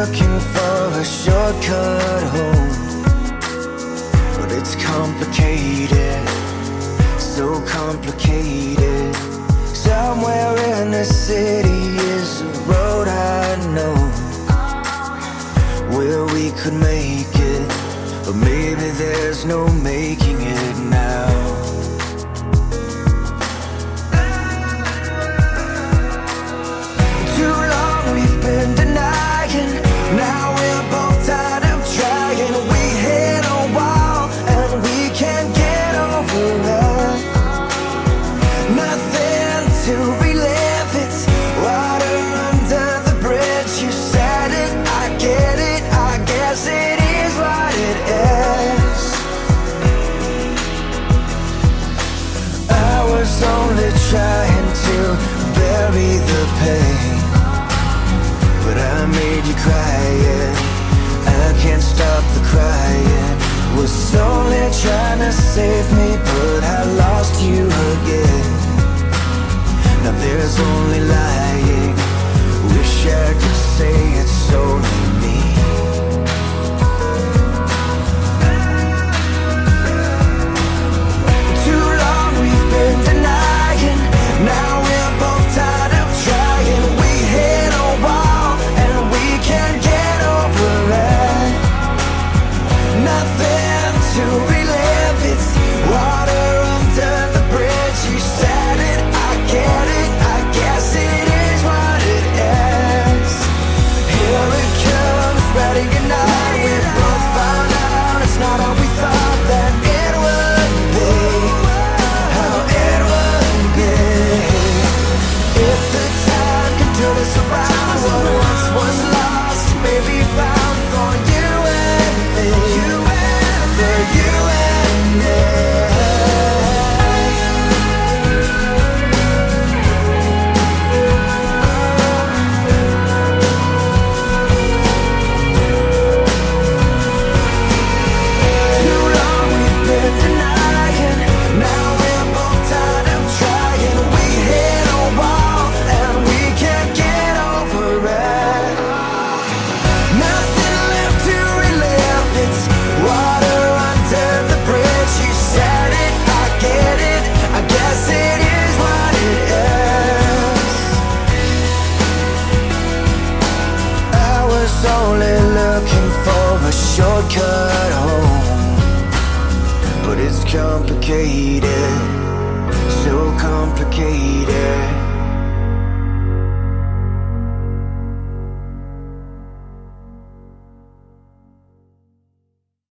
looking for a shortcut home, but it's complicated, so complicated. Somewhere in the city is a road I know where we could make it, but maybe there's no making it now. Too long we've been denying, now we're both tired of trying. We hit a wall and we can't get over it. Nothing to relive, it's water under the bridge. You said it, I get it, I guess it is what it is. I was only trying to bury the pain, but I made you crying. I can't stop the crying. Was only trying to save me, but I lost you again. Now there's only lying. Wish I could say it's only me. Too long we've been denying, now we're both tired of trying. We hit a wall and we can't get over it. Nothing to relive, it's water under the bridge. You said it, I get it, I guess it is what it is. Here it comes, ready or not, we both found out it's not all we thought that it would be. How it would be if the time could turn us around. What once was lost may be found for you and me. For you and me. Too long we've been denying, now we're both tired of trying. We hit a wall and we can't get over it. Nothing left to relive, it's water under the bridge. You said it, I get it, I guess it is what it is. I was only looking for a shortcut home, but it's complicated, so complicated.